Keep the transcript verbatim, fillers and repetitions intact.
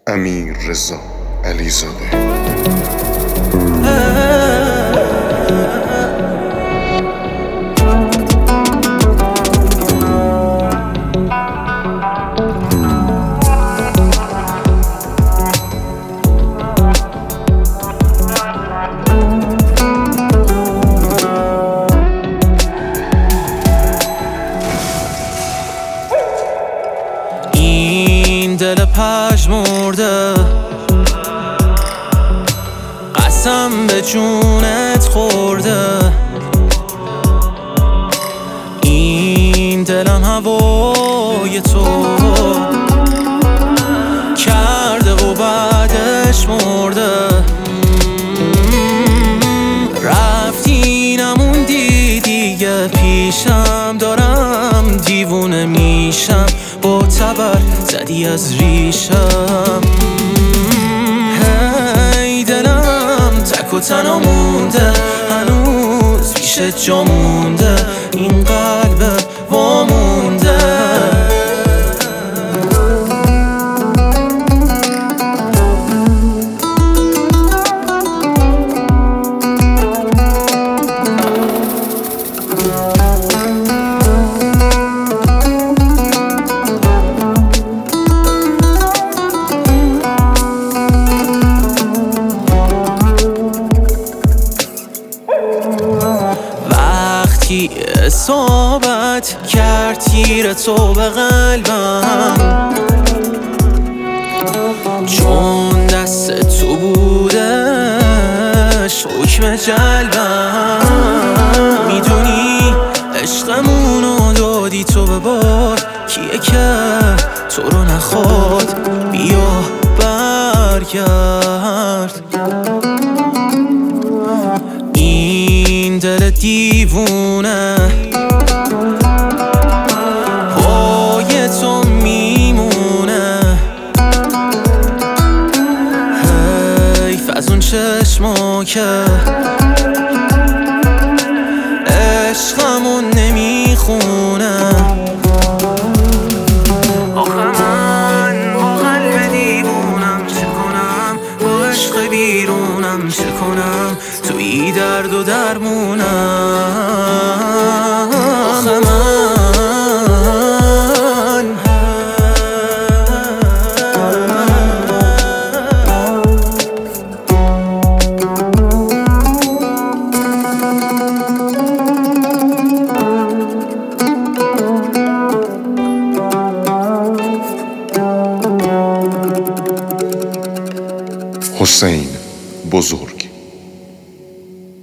امیررضا علیزاده. این دل پژمرده قسم به جونت خورده، این دلم هوای تو کرده و بعدش مرده. رفتی نموندی دیگه پیشم، دارم دیوونه میشم، با تبر زدی از ریشم. هی دلم تک و تنها مونده، هنوز پیش جا مونده، این قلب وامونده. وقتی اصابت کرد تیر تو به قلبم، چون دست تو بودش حکم جلبم. میدونی عشقمونو دادی تو به بار، کیه که تو رو نخواد؟ بیا برگرد. این دل دیوونه پای تو میمونه، حیف از اون چشما که عشقمون نمیخونه. آخه من با قلب دیوونم چه کنم، با عشق بیرونم چه کنم، توی درد و درمونم. آخه من حسین بزرگ.